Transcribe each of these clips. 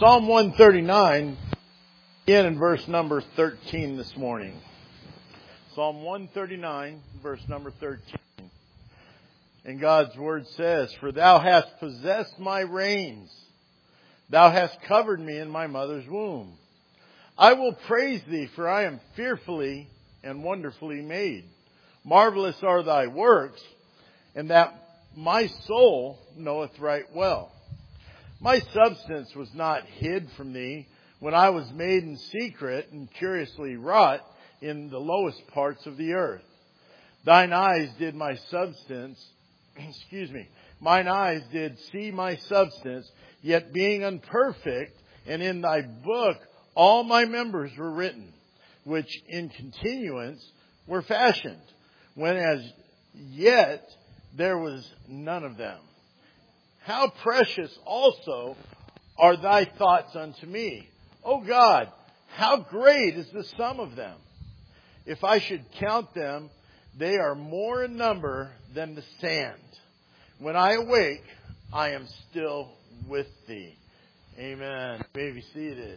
Psalm 139, again in verse number 13 this morning. Psalm 139, verse number 13. And God's word says, "For thou hast possessed my reins. Thou hast covered me in my mother's womb. I will praise thee, for I am fearfully and wonderfully made. Marvelous are thy works, and that my soul knoweth right well. My substance was not hid from thee when I was made in secret and curiously wrought in the lowest parts of the earth. Thine eyes did my substance, mine eyes did see my substance, yet being unperfect, and in thy book all my members were written, which in continuance were fashioned, when as yet there was none of them. How precious also are thy thoughts unto me. O God, how great is the sum of them. If I should count them, they are more in number than the sand. When I awake, I am still with thee." Amen. You may be seated.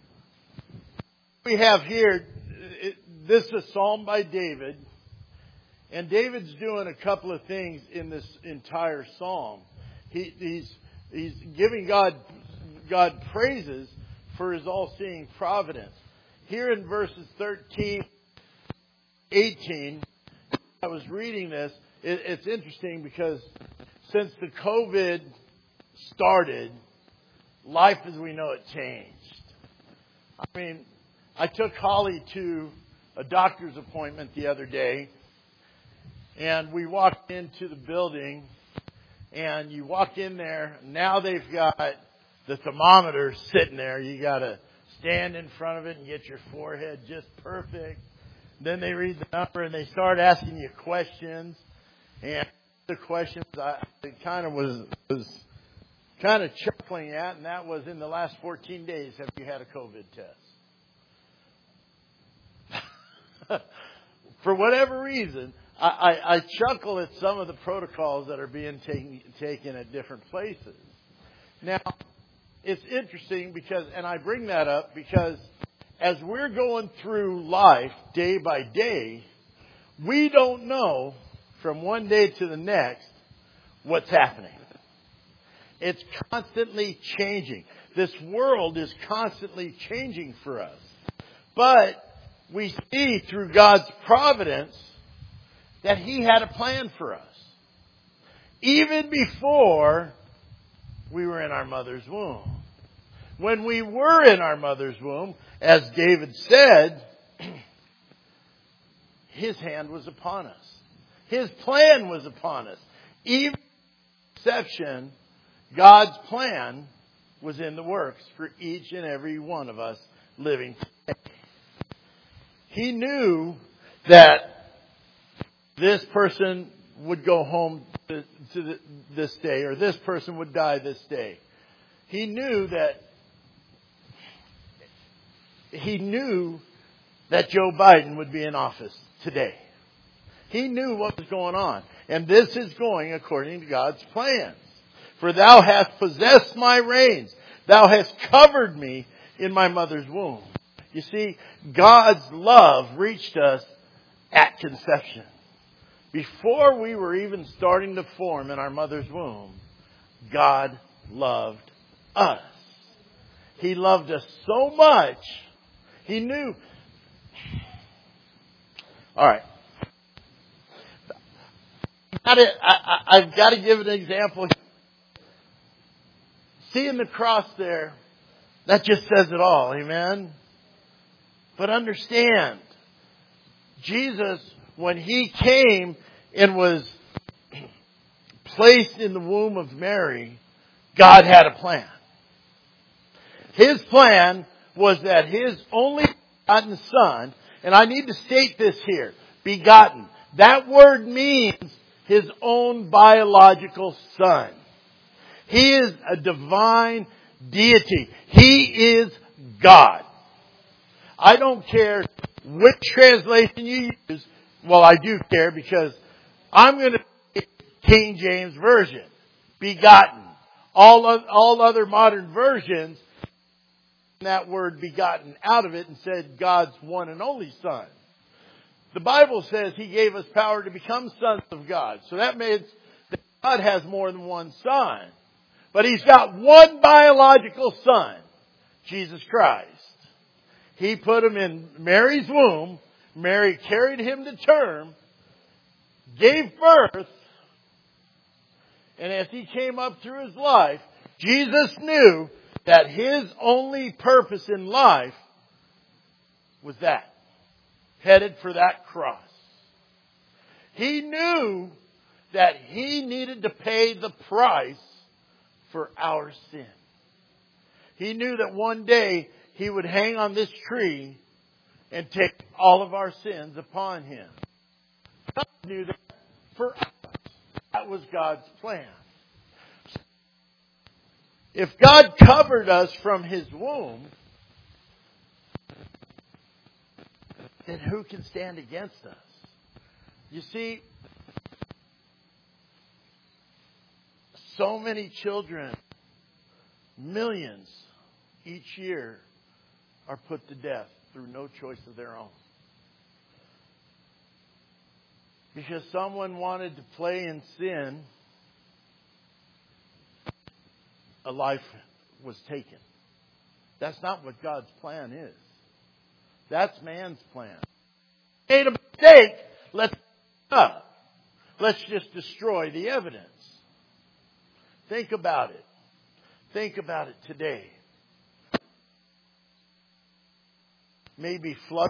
We have here, this is a psalm by David. And David's doing a couple of things in this entire psalm. He's giving God praises for his all-seeing providence. Here in verses 13, 18, I was reading this. It's interesting because since the COVID started, life as we know it changed. I mean, I took Holly to a doctor's appointment the other day, and we walked into the building, and you walk in there, now they've got the thermometer sitting there. You got to stand in front of it and get your forehead just perfect. Then they read the number and they start asking you questions. And the questions I kind of was kind of chuckling at, and that was, in the last 14 days, have you had a COVID test? For whatever reason, I chuckle at some of the protocols that are being taken at different places. Now, it's interesting because, and I bring that up because as we're going through life day by day, we don't know from one day to the next what's happening. It's constantly changing. This world is constantly changing for us. But we see through God's providence that He had a plan for us. Even before we were in our mother's womb. When we were in our mother's womb, as David said, His hand was upon us. His plan was upon us. Even in conception, God's plan was in the works for each and every one of us living today. He knew that this person would go home this day, or this person would die this day. He knew that Joe Biden would be in office today. He knew what was going on. And this is going according to God's plans. "For thou hast possessed my reins. Thou hast covered me in my mother's womb." You see, God's love reached us at conception. Before we were even starting to form in our mother's womb, God loved us. He loved us so much, He knew. All right. I've got to give an example. Seeing the cross there, that just says it all. Amen? But understand, Jesus, when He came and was placed in the womb of Mary, God had a plan. His plan was that His only begotten Son, and I need to state this here, begotten. That word means His own biological Son. He is a divine deity. He is God. I don't care which translation you use. Well, I do care because I'm going to say King James Version. Begotten. All other modern versions that word begotten out of it and said God's one and only Son. The Bible says He gave us power to become sons of God. So that means that God has more than one Son. But He's got one biological Son, Jesus Christ. He put Him in Mary's womb. Mary carried Him to term, gave birth, and as He came up through His life, Jesus knew that His only purpose in life was that. Headed for that cross. He knew that He needed to pay the price for our sin. He knew that one day He would hang on this tree and take all of our sins upon Him. God knew that for us. That was God's plan. If God covered us from His womb, then who can stand against us? You see, so many children, millions each year, are put to death through no choice of their own. Because someone wanted to play in sin, a life was taken. That's not what God's plan is. That's man's plan. Made a mistake, let's just destroy the evidence. Think about it. Think about it today. Maybe flood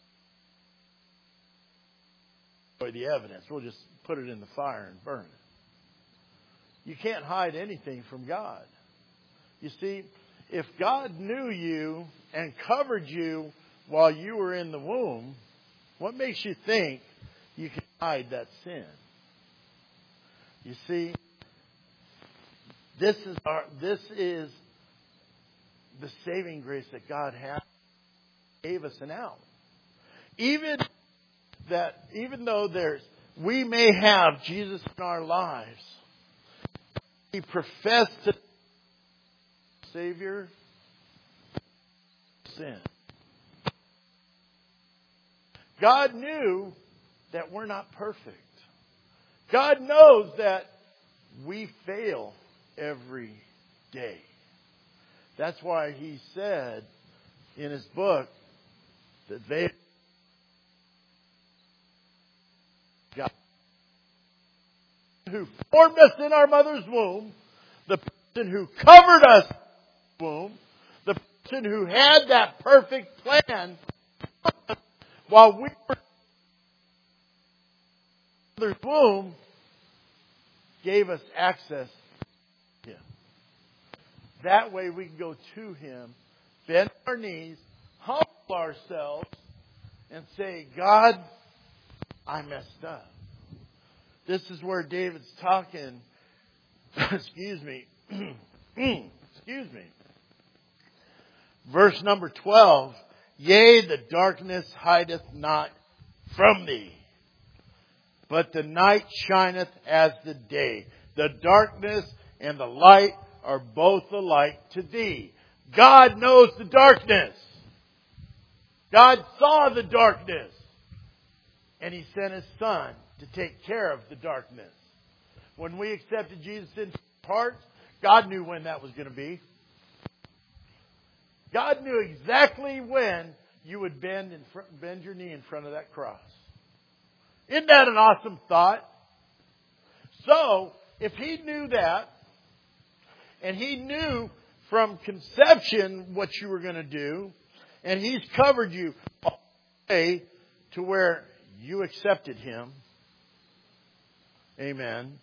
the evidence. We'll just put it in the fire and burn it. You can't hide anything from God. You see, if God knew you and covered you while you were in the womb, what makes you think you can hide that sin? You see, this is the saving grace that God gave us an out. Even though we may have Jesus in our lives, we profess to Savior, sin. God knew that we're not perfect. God knows that we fail every day. That's why He said in His book that they God who formed us in our mother's womb, the person who covered us in the womb, the person who had that perfect plan while we were in our mother's womb, gave us access to Him. That way we can go to Him, bend our knees, humble ourselves, and say, God, I messed up. This is where David's talking. Excuse me. Excuse me. Verse number 12. Yea, the darkness hideth not from thee, but the night shineth as the day. The darkness and the light are both alike to thee. God knows the darkness. God saw the darkness. And He sent His Son to take care of the darkness. When we accepted Jesus into our hearts, God knew when that was going to be. God knew exactly when you would bend your knee in front of that cross. Isn't that an awesome thought? So, if He knew that, and He knew from conception what you were going to do, and He's covered you all the way to where you accepted Him. Amen.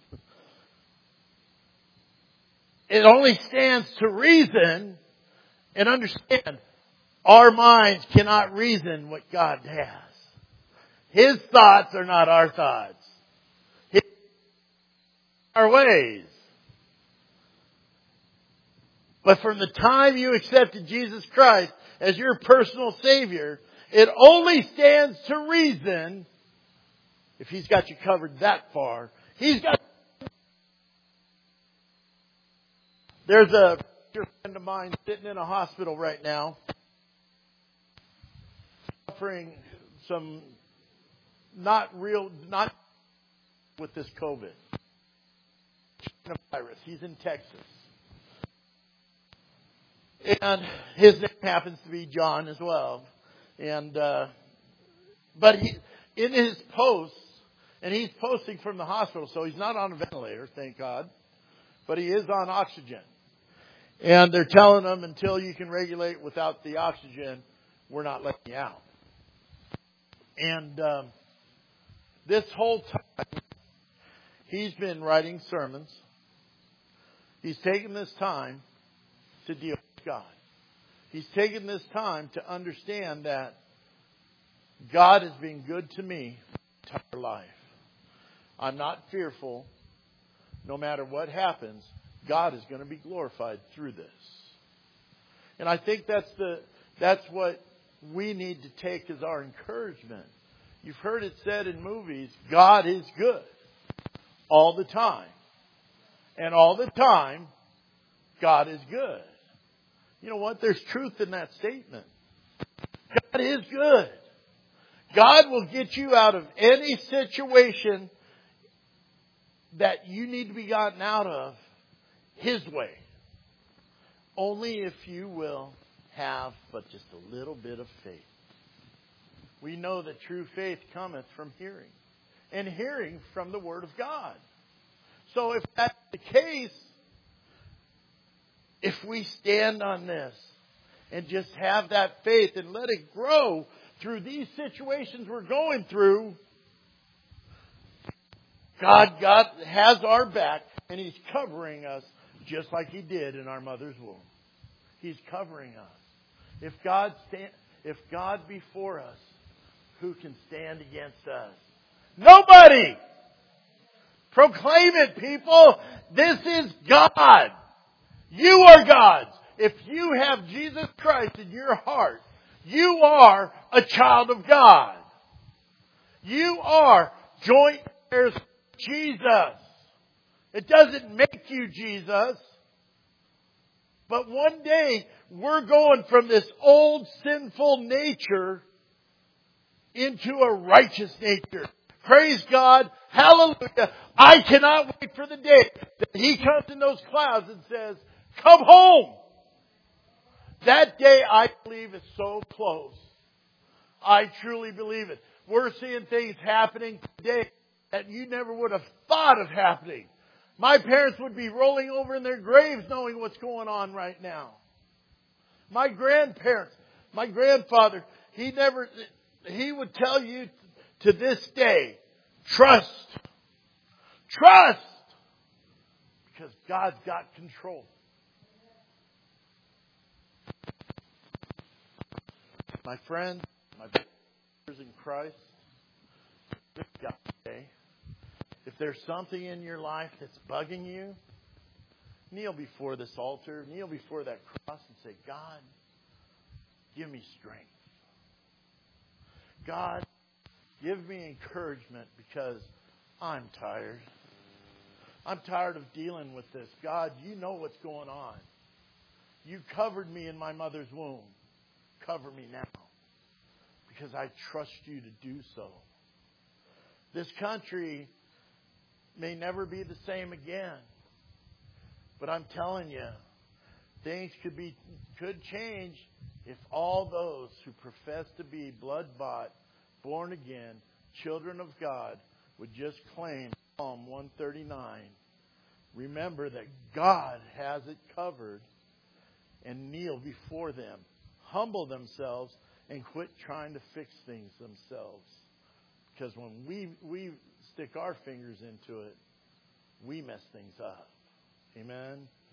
It only stands to reason and understand our minds cannot reason what God has. His thoughts are not our thoughts. His our ways. But from the time you accepted Jesus Christ as your personal Savior, it only stands to reason, if He's got you covered that far, He's got... There's a dear friend of mine sitting in a hospital right now, suffering some not with this COVID virus. He's in Texas. And his name happens to be John as well. And but he, in his posts, and he's posting from the hospital, so he's not on a ventilator, thank God, but he is on oxygen. And they're telling him, until you can regulate without the oxygen, we're not letting you out. And this whole time, he's been writing sermons. He's taken this time to deal with God. He's taken this time to understand that God has been good to me my entire life. I'm not fearful. No matter what happens, God is going to be glorified through this. And I think that's what we need to take as our encouragement. You've heard it said in movies, God is good all the time. And all the time, God is good. You know what? There's truth in that statement. God is good. God will get you out of any situation that you need to be gotten out of His way. Only if you will have but just a little bit of faith. We know that true faith cometh from hearing, and hearing from the Word of God. So if that's the case, if we stand on this and just have that faith and let it grow through these situations we're going through, God has our back, and He's covering us just like He did in our mother's womb. He's covering us. If God be for us, who can stand against us? Nobody! Proclaim it, people. This is God. You are God's. If you have Jesus Christ in your heart, you are a child of God. You are joint heirs with Jesus. It doesn't make you Jesus. But one day, we're going from this old sinful nature into a righteous nature. Praise God. Hallelujah. I cannot wait for the day that He comes in those clouds and says, come home. That day, I believe, is so close. I truly believe it. We're seeing things happening today that you never would have thought of happening. My parents would be rolling over in their graves knowing what's going on right now. My grandparents, my grandfather, he would tell you to this day, trust. Trust. Because God's got control. My friends, my brothers in Christ, this God today, if there's something in your life that's bugging you, kneel before this altar, kneel before that cross and say, God, give me strength. God, give me encouragement because I'm tired. I'm tired of dealing with this. God, you know what's going on. You covered me in my mother's womb. Cover me now because I trust you to do so. This country may never be the same again. But I'm telling you, things could change if all those who profess to be blood-bought, born again, children of God would just claim Psalm 139. Remember that God has it covered and kneel before them. Humble themselves and quit trying to fix things themselves. Because when we stick our fingers into it, we mess things up. Amen.